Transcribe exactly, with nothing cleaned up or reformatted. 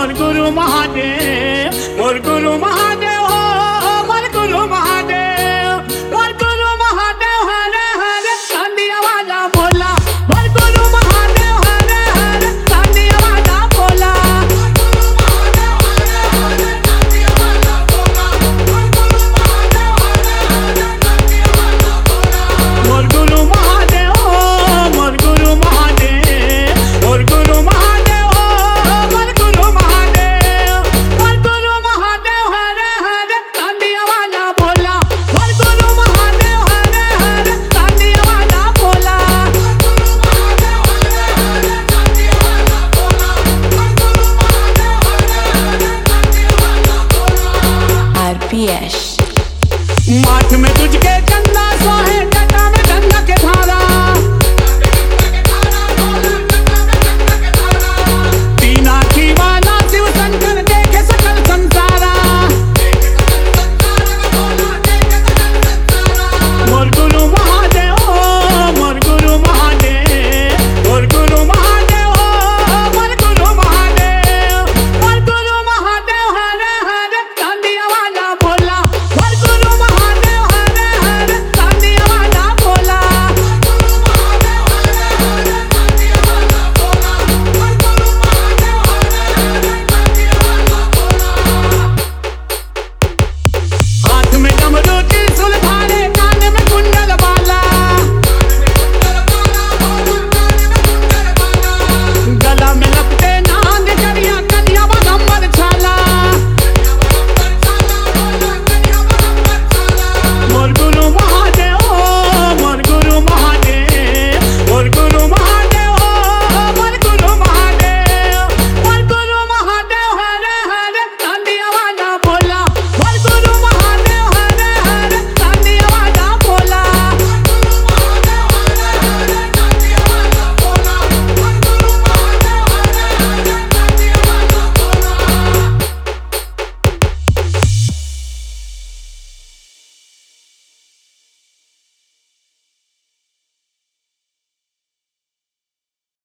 मोर गुरु महादेव, मोर गुरु महादेव हो, मोर गुरु महादेव, मोर गुरु महादेव हरे हरे चांदिया वाला बोला, मोर गुरु महादेव हरे हरे चांदिया वाला बोला, मोर गुरु महादेव हो, मोर गुरु महादेव, मोर गुरु महादेव हो, मोर गुरु महादेव, मोर गुरु महादेव हरे हरे चांदिया वाला बोला, मोर गुरु महादेव हरे हरे चांदिया वाला बोला, आर पी एस माथ में तुझके चंदा सोहे